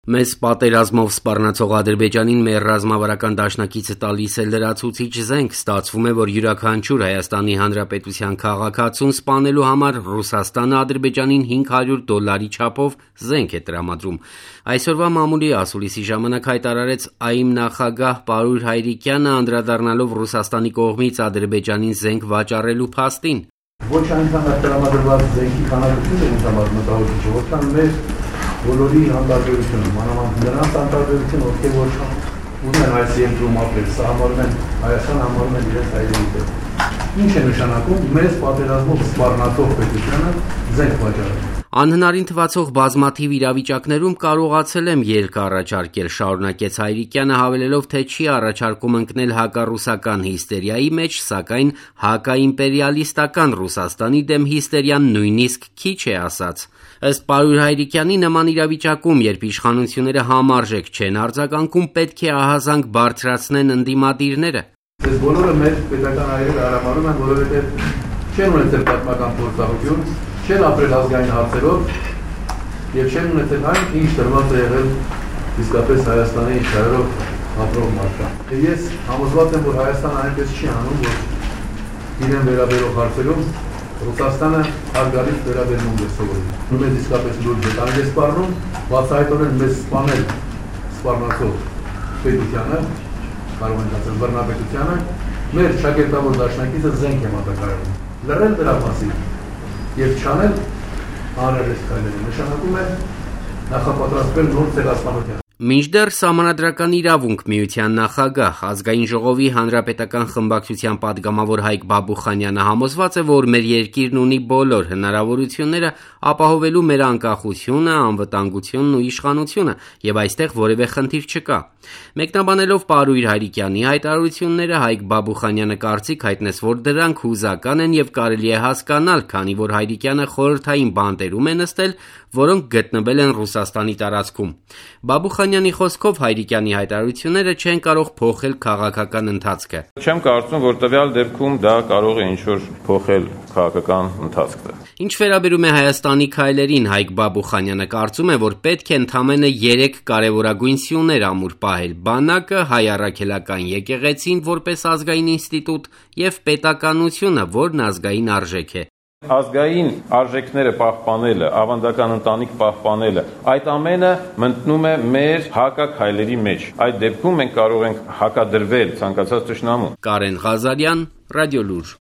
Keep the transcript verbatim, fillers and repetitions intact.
Մեծ պատերազմով սպառնացող Ադրբեջանին մեր ռազմավարական դաշնակիցը տալիս է լրացուցիչ զենք, ստացվում է, որ յուրաքանչյուր Հայաստանի Հանրապետության քաղաքացուն սպանելու համար Ռուսաստանը Ադրբեջանին հինգ հարյուր դոլարի չափով զենք է տրամադրում։ Այսօրվա մամուլի ասուլիսի ժամանակ հայտարարեց ԱԻՄ նախագահ Պարույր Հայրիկյանը, անդրադառնալով Ռուսաստանի կողմից Ադրբեջանին զենք վաճառելու փաստին։ Ոչ այնքան տրամադրված զենքի քանակությունը ինձ համար մտահոգիչ է, որքան մեր բոլորի հանդարտությունը, մանավանդ նրանց հանդարտությունը, ովքեր որ ուզեն այս երկրում ապրել, սա համարում են Հայաստան, համարում են իրենց հայրենի տեղ։ Ինչ է նշանակում մեծ պատերազմով սպառնացող պետությանը զենք վաճառել։ Անհնարին թվացող բազմաթիվ իրավիճակներում կարողացել եմ ելք առաջարկել, շարունակեց Հայրիկյանը, հավելելով, թե չի առաջարկում ընկնել հակառուսական հիստերիայի մեջ, սակայն հակաիմպերիալիստական Ռուսաստանի դեմ հիստերիան նույնիսկ քիչ է ասած։ Ըստ Պարույր Հայրիկյանի, նման իրավիճակում, երբ իշխանությունները համարժեք չեն արձագանքում, պետք է ահազանգ բարձրացնեն ընդդիմադիրները։ Այս բոլորը մեր պետական հայրերը հարամարում են, որովհետև չեն ունեցել պատմական փորձառություն, չեն ապրել ազգային հարցերով եւ չեն ունեցել այն, ինչ տրված է եղել իսկապես Հայաստանի իշխաներով ապրող մարդկանց։ Ես համոզված եմ, որ Հայաստանը այնպես չի անում, որ իրեն վերաբերող հարցերում Ռուսաստանը արգալից վերաբերում է սովորում։ Մեզ իսկապես լուրջ է տանք է սպառնում, բացահայտորեն մեզ սպանել սպառնացող պետությանը, կարող ենք ասել բռնապետությանը, մեր շակերտավոր դաշնակիցը զենք է մատակարարում։ Լռել դրա մասին եւ չանել անհրաժեշտ քայլերը նշանակում է նախապատրաստվել նոր ցեղասպանության։ Մինչդեռ Սահմանադրական իրավունք միության նախագահ, Ազգային ժողովի հանրապետական խմբակցության падգամավոր Հայկ Բաբուխանյանը համոզված է, որ մեր երկիրն ունի բոլոր հնարավորությունները ապահովելու մեր անկախությունը, անվտանգությունն ու իշխանությունը, եւ այստեղ որևէ խնդիր չկա։ Մեկնաբանելով Պարույր Հայրիկյանի հայտարարությունները, Հայկ Բաբուխանյանը կարծիք հայտնեց, որ դրանք հուզական են եւ կարելի է հասկանալ, քանի որ Հայրիկյանը խորհրդային բանտերում է նստել, որոնք գտնվել են Ռուսաստանի տարածքում։ Բաբուխանյանի խոսքով Հայրիկյանի հայտարարությունները չեն կարող փոխել քաղաքական ընթացքը։ Չեմ կարծում, որ տվյալ դեպքում դա կարող է ինչ-որ փոխել քաղաքական ընթացքը։ Ինչ վերաբերում է Հայաստանի քայլերին, Հայկ Բաբուխանյանը կարծում է, որ պետք է ընդամենը երեք կարևորագույն սյուներ ամուր պահել՝ բանակը, հայ առաքելական եկեղեցին որպես ազգային ինստիտուտ եւ պետականությունը, որն ազգային արժեք է։ Ազգային արժեքները պահպանելը, ավանդական ընտանիք պահպանելը, այդ ամենը մտնում է մեր հակաքայլերի մեջ։ Այդ դեպքում մենք կարող ենք հակադրվել ցանկացած թշնամու։ Կարեն Ղազարյան, Ռադիոլուր։